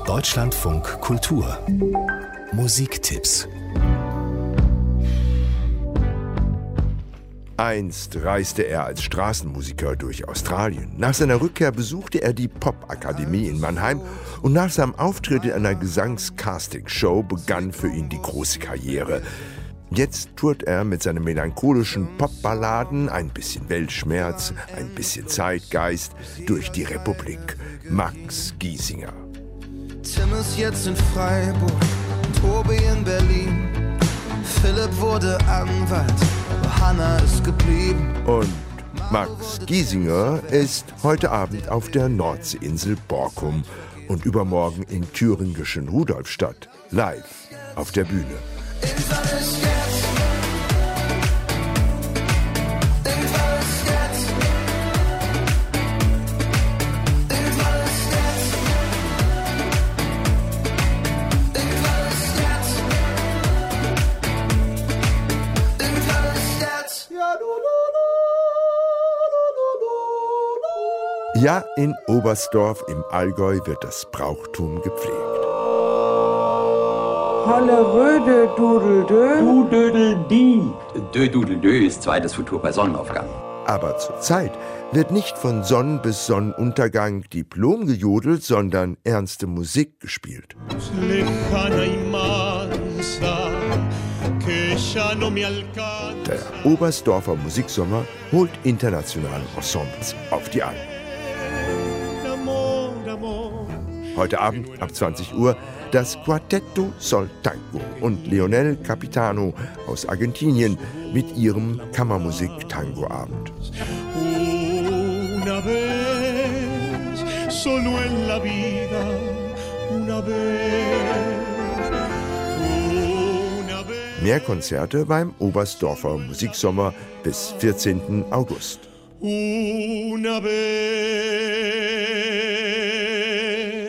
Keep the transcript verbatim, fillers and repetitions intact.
Deutschlandfunk Kultur Musiktipps. Einst reiste er als Straßenmusiker durch Australien. Nach seiner Rückkehr besuchte er die Popakademie in Mannheim und nach seinem Auftritt in einer Gesangs-Casting-Show begann für ihn die große Karriere. Jetzt tourt er mit seinen melancholischen Popballaden, ein bisschen Weltschmerz, ein bisschen Zeitgeist durch die Republik. Max Giesinger. Tim ist jetzt in Freiburg, Tobi in Berlin, Philipp wurde Anwalt, aber Hanna ist geblieben. Und Max Giesinger ist heute Abend auf der Nordseeinsel Borkum und übermorgen in thüringischen Rudolfstadt, live auf der Bühne. Ja, in Oberstdorf im Allgäu wird das Brauchtum gepflegt. Halleröde, dudeldö. Du dödeldie. Dö dudeldö ist zweites Futur bei Sonnenaufgang. Aber zurzeit wird nicht von Sonn- bis Sonnenuntergang Diplom gejodelt, sondern ernste Musik gespielt. Der Oberstdorfer Musiksommer holt internationale Ensembles auf die Alpen. Heute Abend ab zwanzig Uhr das Quartetto Sol Tango und Leonel Capitano aus Argentinien mit ihrem Kammermusik-Tango-Abend. Una vez, solo en la vida, una vez, una vez. Mehr Konzerte beim Oberstdorfer Musiksommer bis vierzehnten August. Una vez.